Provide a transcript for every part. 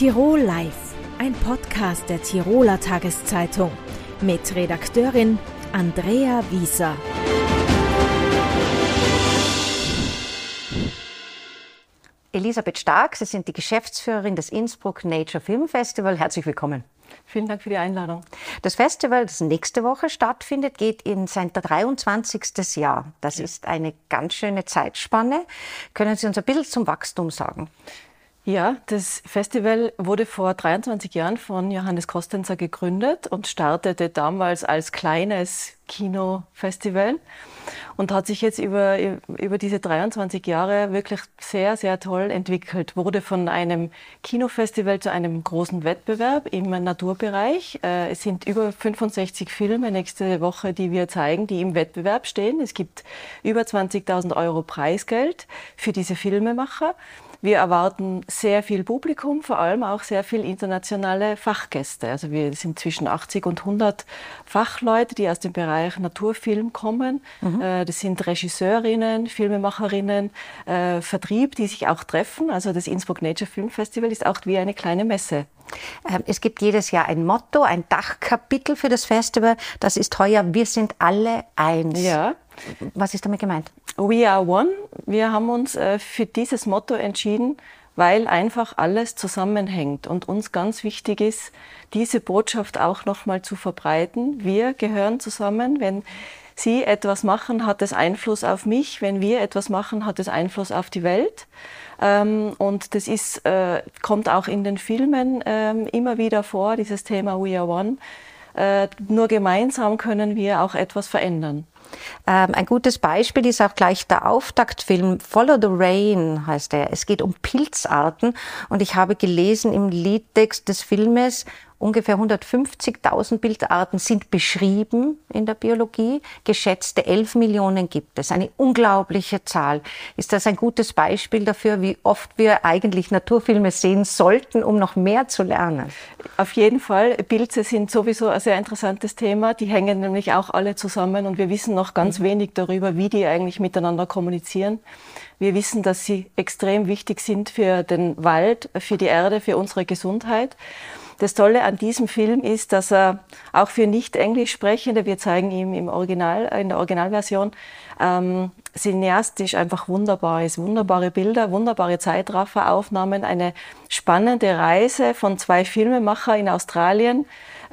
Tirol Live, ein Podcast der Tiroler Tageszeitung mit Redakteurin Andrea Wieser. Elisabeth Stark, Sie sind die Geschäftsführerin des Innsbruck Nature Film Festival. Herzlich willkommen. Vielen Dank für die Einladung. Das Festival, das nächste Woche stattfindet, geht in sein 23. Jahr. Das ist eine ganz schöne Zeitspanne. Können Sie uns ein bisschen zum Wachstum sagen? Ja, das Festival wurde vor 23 Jahren von Johannes Kostenzer gegründet und startete damals als kleines Kinofestival und hat sich jetzt über diese 23 Jahre wirklich sehr, sehr toll entwickelt. Wurde von einem Kinofestival zu einem großen Wettbewerb im Naturbereich. Es sind über 65 Filme nächste Woche, die wir zeigen, die im Wettbewerb stehen. Es gibt über 20.000 Euro Preisgeld für diese Filmemacher. Wir erwarten sehr viel Publikum, vor allem auch sehr viel internationale Fachgäste. Also wir sind zwischen 80 und 100 Fachleute, die aus dem Bereich Naturfilm kommen. Das sind Regisseurinnen, Filmemacherinnen, Vertrieb, die sich auch treffen. Also das Innsbruck Nature Film Festival ist auch wie eine kleine Messe. Es gibt jedes Jahr ein Motto, ein Dachkapitel für das Festival. Das ist heuer Wir sind alle eins. Ja. Was ist damit gemeint? We are one. Wir haben uns für dieses Motto entschieden, weil einfach alles zusammenhängt und uns ganz wichtig ist, diese Botschaft auch nochmal zu verbreiten. Wir gehören zusammen. Wenn Sie etwas machen, hat es Einfluss auf mich. Wenn wir etwas machen, hat es Einfluss auf die Welt. Und das kommt auch in den Filmen immer wieder vor, dieses Thema We are one. Nur gemeinsam können wir auch etwas verändern. Ein gutes Beispiel ist auch gleich der Auftaktfilm Follow the Rain heißt er. Es geht um Pilzarten und ich habe gelesen im Liedtext des Filmes, ungefähr 150.000 Pilzarten sind beschrieben in der Biologie. Geschätzte 11 Millionen gibt es. Eine unglaubliche Zahl. Ist das ein gutes Beispiel dafür, wie oft wir eigentlich Naturfilme sehen sollten, um noch mehr zu lernen? Auf jeden Fall. Pilze sind sowieso ein sehr interessantes Thema. Die hängen nämlich auch alle zusammen und wir wissen noch ganz wenig darüber, wie die eigentlich miteinander kommunizieren. Wir wissen, dass sie extrem wichtig sind für den Wald, für die Erde, für unsere Gesundheit. Das Tolle an diesem Film ist, dass er auch für Nicht-Englisch-Sprechende, wir zeigen ihn in der Originalversion, cineastisch einfach wunderbar ist. Wunderbare Bilder, wunderbare Zeitrafferaufnahmen, eine spannende Reise von zwei Filmemachern in Australien,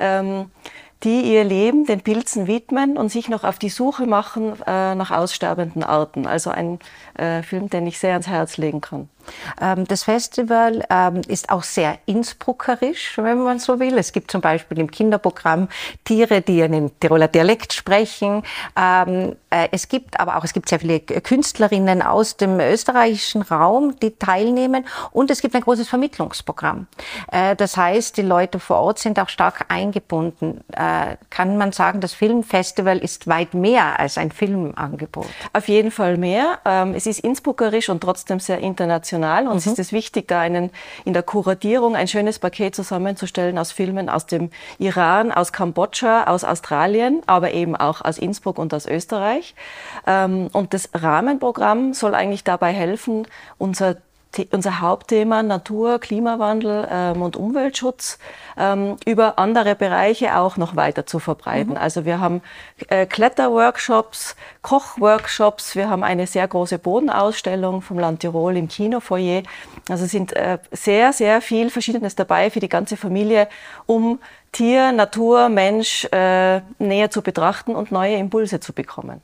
die ihr Leben den Pilzen widmen und sich noch auf die Suche machen nach aussterbenden Arten. Also ein Film, den ich sehr ans Herz legen kann. Das Festival ist auch sehr innsbruckerisch, wenn man so will. Es gibt zum Beispiel im Kinderprogramm Tiere, die einen Tiroler Dialekt sprechen. Es gibt sehr viele Künstlerinnen aus dem österreichischen Raum, die teilnehmen. Und es gibt ein großes Vermittlungsprogramm. Das heißt, die Leute vor Ort sind auch stark eingebunden. Kann man sagen, das Filmfestival ist weit mehr als ein Filmangebot? Auf jeden Fall mehr. Es ist innsbruckerisch und trotzdem sehr international. Uns ist es wichtig, da in der Kuratierung ein schönes Paket zusammenzustellen aus Filmen aus dem Iran, aus Kambodscha, aus Australien, aber eben auch aus Innsbruck und aus Österreich. Und das Rahmenprogramm soll eigentlich dabei helfen, unser Hauptthema Natur, Klimawandel und Umweltschutz über andere Bereiche auch noch weiter zu verbreiten. Also wir haben Kletterworkshops, Kochworkshops, wir haben eine sehr große Bodenausstellung vom Land Tirol im Kinofoyer. Also sind sehr, sehr viel Verschiedenes dabei für die ganze Familie, um Tier, Natur, Mensch näher zu betrachten und neue Impulse zu bekommen.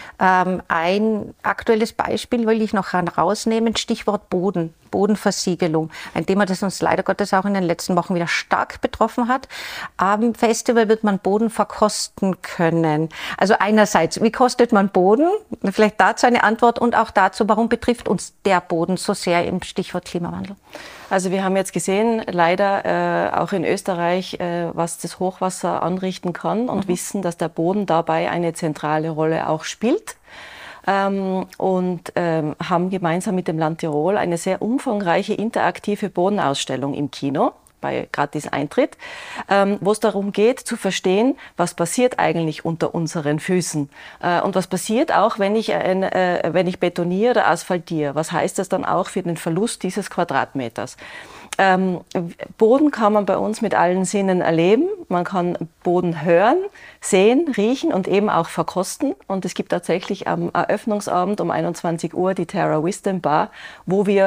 Ein aktuelles Beispiel will ich noch herausnehmen, Stichwort Bodenversiegelung. Ein Thema, das uns leider Gottes auch in den letzten Wochen wieder stark betroffen hat. Am Festival wird man Boden verkosten können. Also einerseits, wie kostet man Boden? Vielleicht dazu eine Antwort und auch dazu, warum betrifft uns der Boden so sehr im Stichwort Klimawandel? Also wir haben jetzt gesehen, leider auch in Österreich, was das Hochwasser anrichten kann und wissen, dass der Boden dabei eine zentrale Rolle auch spielt. Und haben gemeinsam mit dem Land Tirol eine sehr umfangreiche interaktive Bodenausstellung im Kino bei Gratis-Eintritt, wo es darum geht, zu verstehen, was passiert eigentlich unter unseren Füßen und was passiert auch, wenn ich betoniere oder asphaltiere. Was heißt das dann auch für den Verlust dieses Quadratmeters? Boden kann man bei uns mit allen Sinnen erleben. Man kann Boden hören, sehen, riechen und eben auch verkosten. Und es gibt tatsächlich am Eröffnungsabend um 21 Uhr die Terra Wisdom Bar, wo wir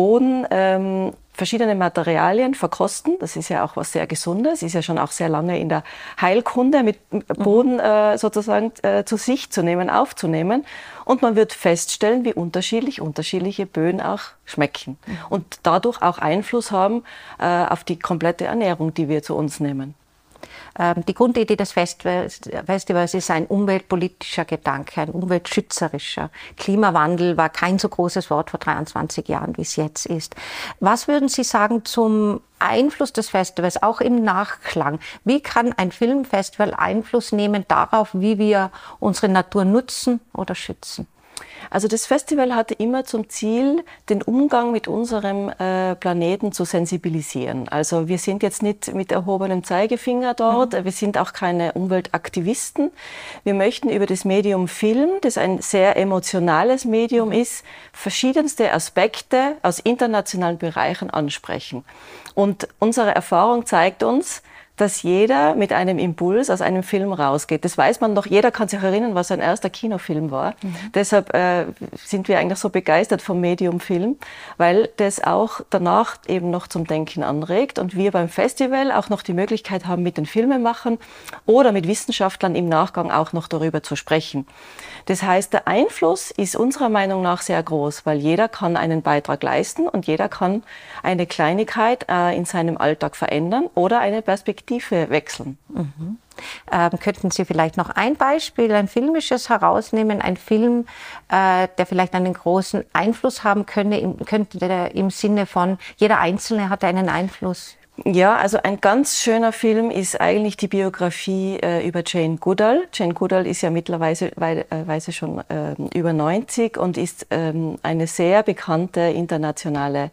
Boden, verschiedene Materialien verkosten. Das ist ja auch was sehr Gesundes, ist ja schon auch sehr lange in der Heilkunde mit Boden sozusagen zu sich zu nehmen, aufzunehmen. Und man wird feststellen, wie unterschiedliche Böden auch schmecken und dadurch auch Einfluss haben auf die komplette Ernährung, die wir zu uns nehmen. Die Grundidee des Festivals ist ein umweltpolitischer Gedanke, ein umweltschützerischer. Klimawandel war kein so großes Wort vor 23 Jahren, wie es jetzt ist. Was würden Sie sagen zum Einfluss des Festivals, auch im Nachklang? Wie kann ein Filmfestival Einfluss nehmen darauf, wie wir unsere Natur nutzen oder schützen? Also das Festival hatte immer zum Ziel, den Umgang mit unserem Planeten zu sensibilisieren. Also wir sind jetzt nicht mit erhobenem Zeigefinger dort, wir sind auch keine Umweltaktivisten. Wir möchten über das Medium Film, das ein sehr emotionales Medium ist, verschiedenste Aspekte aus internationalen Bereichen ansprechen. Und unsere Erfahrung zeigt uns, dass jeder mit einem Impuls aus einem Film rausgeht. Das weiß man noch, jeder kann sich erinnern, was sein erster Kinofilm war. Deshalb sind wir eigentlich so begeistert vom Medium Film, weil das auch danach eben noch zum Denken anregt und wir beim Festival auch noch die Möglichkeit haben, mit den Filmemachern oder mit Wissenschaftlern im Nachgang auch noch darüber zu sprechen. Das heißt, der Einfluss ist unserer Meinung nach sehr groß, weil jeder kann einen Beitrag leisten und jeder kann eine Kleinigkeit in seinem Alltag verändern oder eine Perspektive wechseln. Könnten Sie vielleicht noch ein Beispiel, ein filmisches herausnehmen, ein Film, der vielleicht einen großen Einfluss haben könnte im Sinne von, jeder Einzelne hat einen Einfluss? Ja, also ein ganz schöner Film ist eigentlich die Biografie über Jane Goodall. Jane Goodall ist ja mittlerweile schon über 90 und ist eine sehr bekannte internationale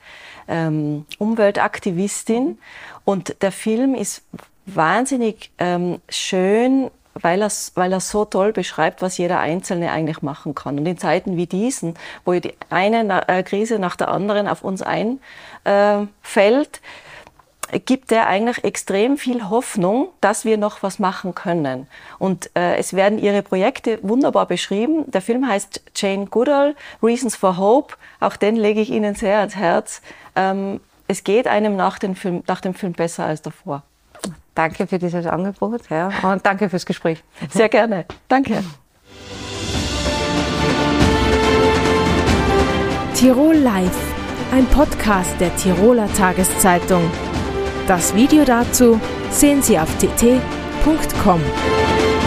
Umweltaktivistin. Und der Film ist wahnsinnig schön, weil er so toll beschreibt, was jeder Einzelne eigentlich machen kann. Und in Zeiten wie diesen, wo die eine Krise nach der anderen auf uns einfällt, gibt er eigentlich extrem viel Hoffnung, dass wir noch was machen können. Und es werden ihre Projekte wunderbar beschrieben. Der Film heißt Jane Goodall, Reasons for Hope. Auch den lege ich Ihnen sehr ans Herz. Es geht einem nach dem Film besser als davor. Danke für dieses Angebot, ja, und danke fürs Gespräch. Sehr gerne. Danke. Tirol Live, ein Podcast der Tiroler Tageszeitung. Das Video dazu sehen Sie auf tt.com.